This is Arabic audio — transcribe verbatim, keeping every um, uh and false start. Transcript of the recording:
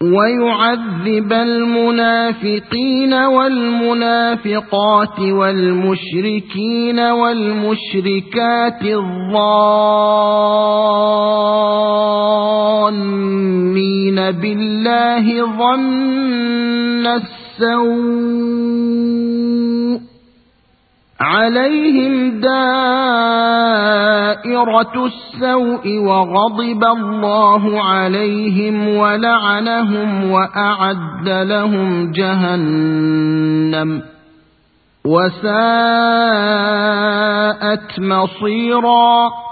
ويعذب المنافقين والمنافقات والمشركين والمشركات الظانين بالله ظن السوء عليهم دائرة السوء وغضب الله عليهم ولعنهم وأعد لهم جهنم وساءت مصيرا.